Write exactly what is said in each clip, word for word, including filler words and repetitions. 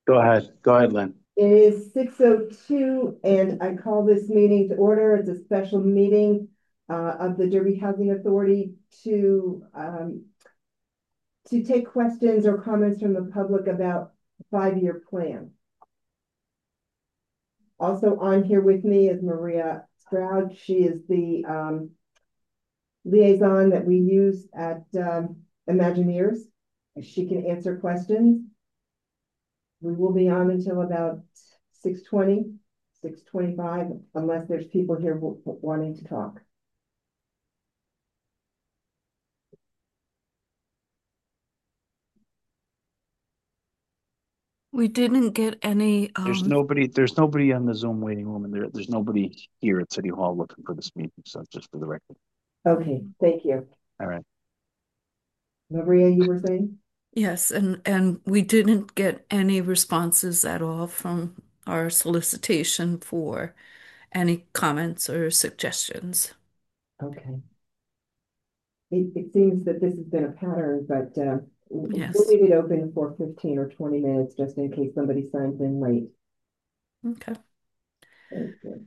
Go ahead. Go ahead, Lynn. It is six oh two, and I call this meeting to order. It's a special meeting uh, of the Derby Housing Authority to um, to take questions or comments from the public about the five-year plan. Also on here with me is Maria Stroud. She is the um, liaison that we use at um, Imagineers. She can answer questions. We will be on until about six twenty, six twenty-five, unless there's people here wanting to talk. We didn't get any, There's um, nobody. There's nobody on the Zoom waiting room, and there, there's nobody here at City Hall looking for this meeting. So just for the record. Okay, thank you. All right. Maria, you were saying? yes, and and we didn't get any responses at all from our solicitation for any comments or suggestions. Okay. It, it seems that this has been a pattern, but uh, we'll Yes. leave it open for fifteen or twenty minutes just in case somebody signs in late. Okay. Thank you.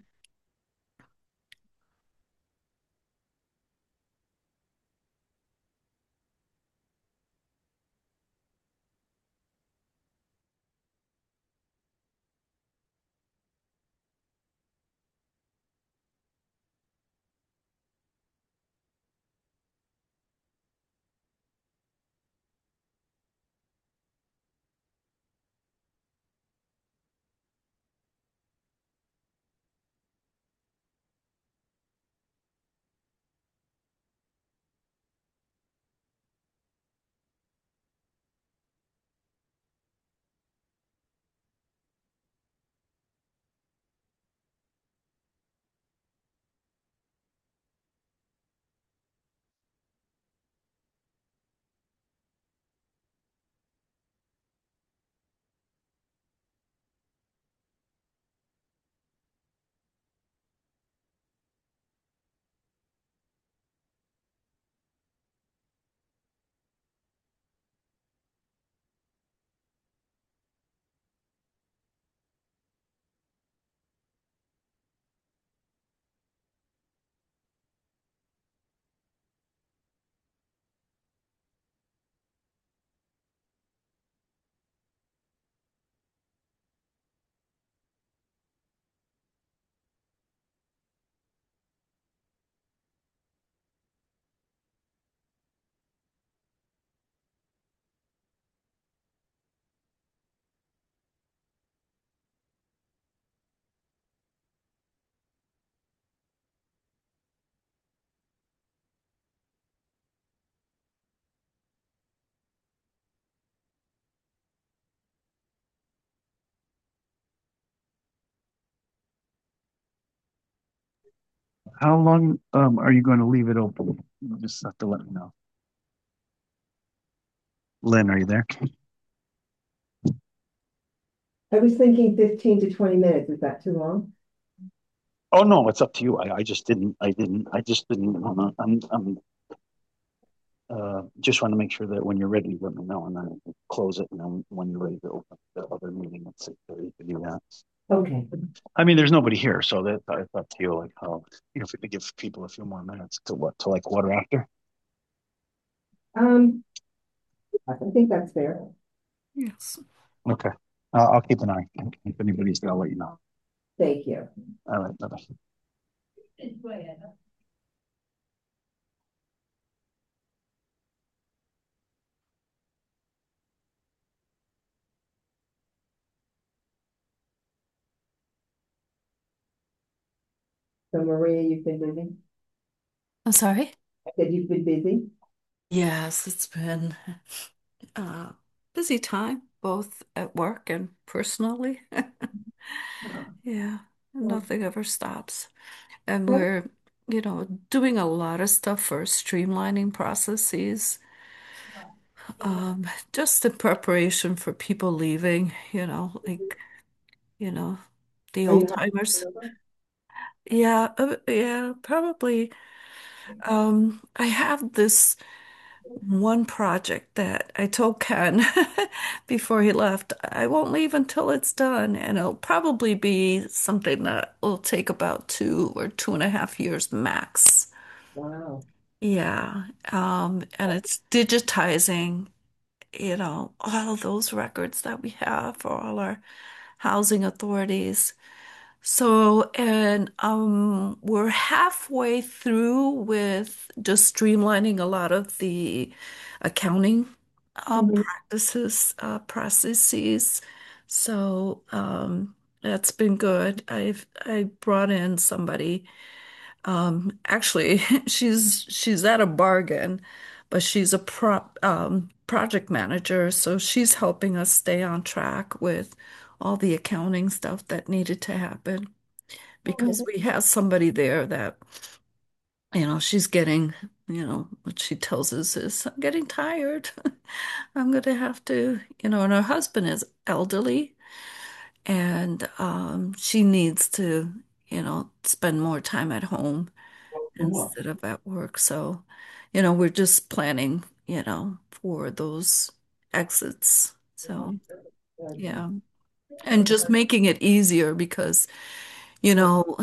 How long um are you going to leave it open? You just have to let me know. Lynn, are you there? I was thinking fifteen to twenty minutes. Is that too long? Oh no, it's up to you. I, I just didn't. I didn't. I just didn't want to. I'm. I'm. Uh, just want to make sure that when you're ready, let me know, and then close it. And then when you're ready to open the other meeting, it's you can do that. Okay. I mean, there's nobody here, so that it's up to you. Like how you know, if we could give people a few more minutes to what to like water after. Um, I think that's fair. Yes. Okay. Uh, I'll keep an eye. If anybody's there, I'll let you know. Thank you. All right. Bye bye. So Maria, you've been busy? I'm sorry? I said you've been busy? Yes, it's been a busy time, both at work and personally. Yeah, Well, nothing ever stops. And well, we're, you know, doing a lot of stuff for streamlining processes, um, just in preparation for people leaving, you know, like, you know, the are you old not timers. taking over? Yeah, uh, yeah, probably. Um, I have this. one project that I told Ken before he left, I won't leave until it's done, and it'll probably be something that will take about two or two and a half years max. Wow. Yeah, um, and it's digitizing, you know, all of those records that we have for all our housing authorities. So, and um, we're halfway through with just streamlining a lot of the accounting uh, Mhm. practices, uh, processes. So, um, that's been good. I've I brought in somebody. Um, actually, she's she's at a bargain, but she's a pro um, project manager, so she's helping us stay on track with all the accounting stuff that needed to happen because Oh, we have somebody there that, you know, she's getting, you know, what she tells us is, I'm getting tired. I'm going to have to, you know, and her husband is elderly and um, she needs to, you know, spend more time at home instead of at work. So, you know, we're just planning, you know, for those exits. So, good. yeah. And just making it easier because, you know,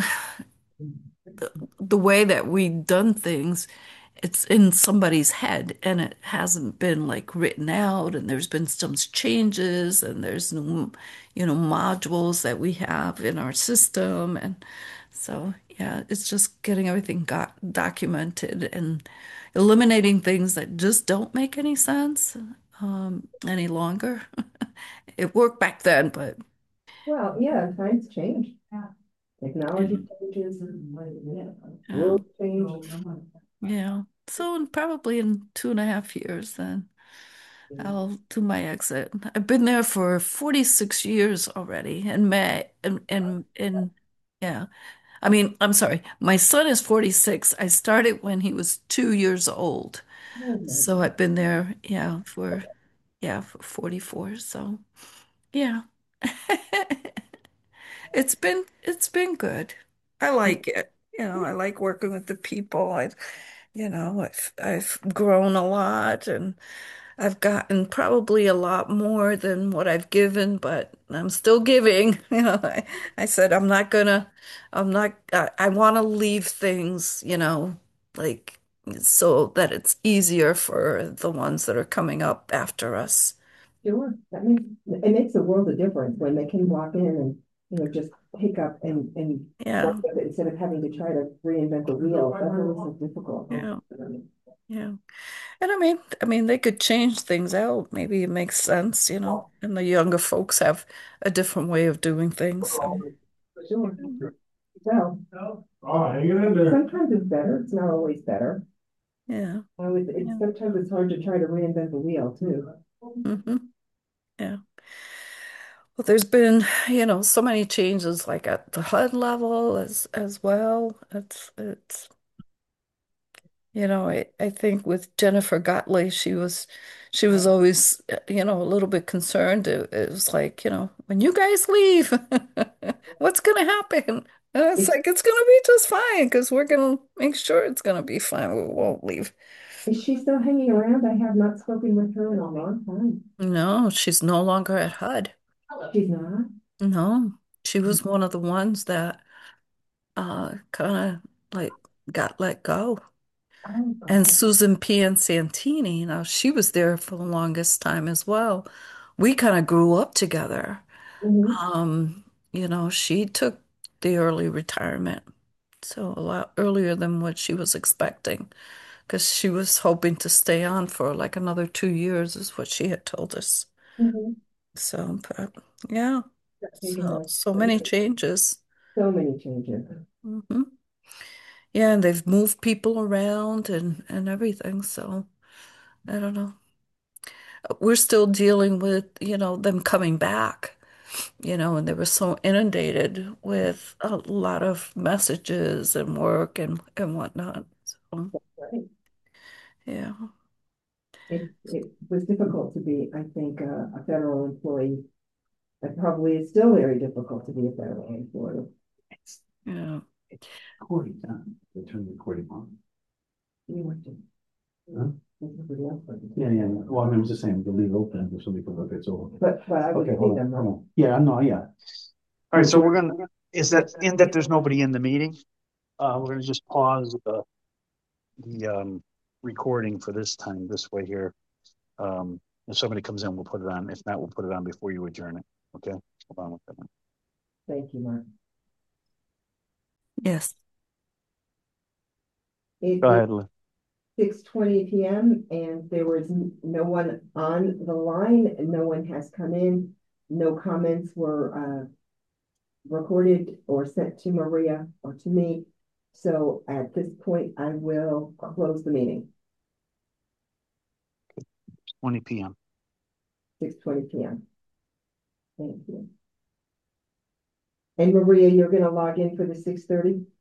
the way that we done things, it's in somebody's head and it hasn't been like written out and there's been some changes and there's new, you know, modules that we have in our system. And so, yeah, it's just getting everything got documented and eliminating things that just don't make any sense um, any longer. It worked back then, but Well, yeah, times change. yeah, Technology changes, yeah, rules change. yeah. So in probably in two and a half years then. I'll do my exit. I've been there for forty-six years already in May and and and yeah. I mean, I'm sorry. My son is forty-six. I started when he was two years old. Oh my So I've been there, yeah, for yeah, for forty-four. So, yeah. It's been it's been good. I like it. You know, I like working with the people. I, you know, I've I've grown a lot and I've gotten probably a lot more than what I've given, but I'm still giving. You know, I, I said I'm not gonna, I'm not, I, I want to leave things, you know, like so that it's easier for the ones that are coming up after us. Sure, that makes, it makes a world of difference when they can walk in and, you know, just pick up and, and run Yeah, with it instead of having to try to reinvent the wheel. That's always so difficult. yeah, yeah. And I mean, I mean, they could change things out. Maybe it makes sense, you know, and the younger folks have a different way of doing things. So, Sure. Well, oh, hang in there. Sometimes it's better. It's not always better. yeah, I would, it's yeah. sometimes it's hard to try to reinvent the wheel too. Hmm. Yeah. Well, there's been, you know, so many changes like at the H U D level as as well. It's it's you know, I, I think with Jennifer Gottlieb, she was she was always, uh, you know, a little bit concerned. It, it was like, you know, when you guys leave, what's gonna happen? And it's Is, like it's gonna be just fine because we're gonna make sure it's gonna be fine. We won't leave. is she still hanging around? I have not spoken with her in a long time. No, she's no longer at H U D. She's not? No, she was one of the ones that uh kind of like got let go. Oh, And God. Susan P. Santini, now she was there for the longest time as well. We kind of grew up together. Mhm. Um, you know, she took the early retirement, so a lot earlier than what she was expecting, because she was hoping to stay on for like another two years, is what she had told us. Mhm. So, but yeah, Taking so a, so many changes. so many changes. Hmm. Yeah, and they've moved people around and and everything. So I don't know. We're still dealing with, you know, them coming back, you know, and they were so inundated with a lot of messages and work and and whatnot. So Right. yeah, It, it was difficult to be, I think, uh, a federal employee. It probably is still very difficult to be a federal employee. yeah. Recording, huh? They turn the recording on. You want to. Huh? Yeah, yeah, well, I mean, I'm just saying, to leave it open, so we can look it over. But, but I would Okay, see hold on, them. hold on. Yeah, no, yeah. All right, so we're gonna, is that, in that there's nobody in the meeting? Uh, we're gonna just pause the, the, um, recording for this time, this way here. Um, if somebody comes in, we'll put it on. If not, we'll put it on before you adjourn it. Okay? Hold on one second. Thank you, Mark. Yes. It Go is ahead, Lou. six twenty P M and there was n- no one on the line, no one has come in, no comments were, uh, recorded or sent to Maria or to me. So at this point, I will close the meeting, twenty P M six twenty P M. Thank you. And Maria, you're gonna log in for the six thirty?